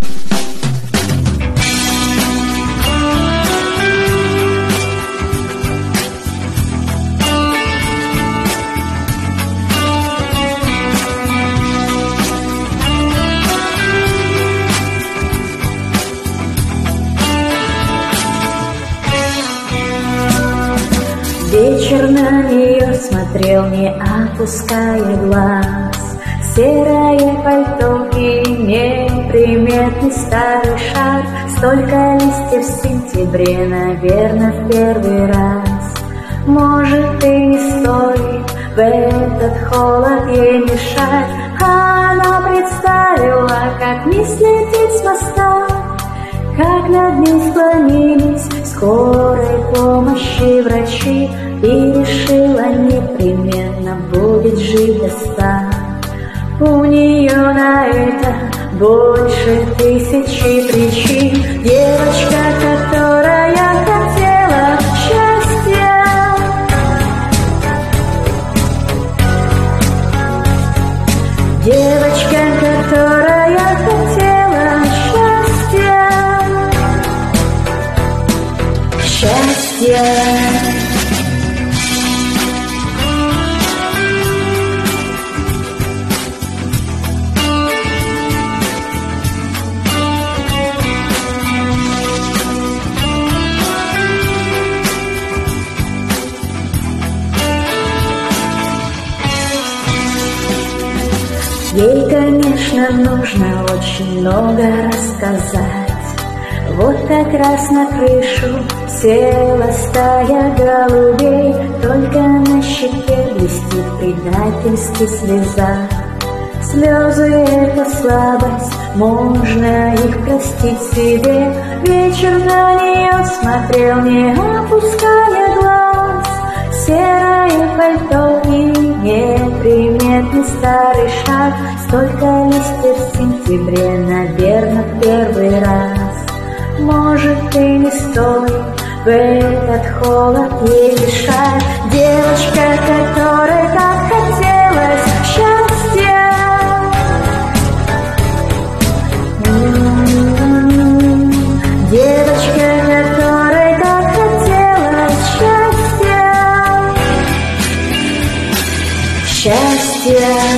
Вечер на нее смотрел, не опуская глаз. Серое пальто и неприметный старый шар. Столько листьев в сентябре, наверное, в первый раз. Может, и не стоит в этот холод ей мешать. Она представила, как мисс летит с моста, как над ней склонились скорой помощи врачи, и решила, непременно будет жить до 100. У нее на это больше 1000 причин. Девочка, которая хотела счастья. Девочка, которая хотела счастья. Ей, конечно, нужно очень много рассказать. Вот как раз на крышу села стая голубей, только на щеке блестит предательски слеза. Слезы — это слабость, можно их простить себе. Вечер на нее смотрел, не опуская глаз. Серое пальто и неприметный старый шар. Столько листьев в сентябре, наверное, в первый раз. Может, и не стоит в этот холод ей мешать. Девочка, которой так хотелось счастья. Девочка, которой так хотелось счастья. Счастья.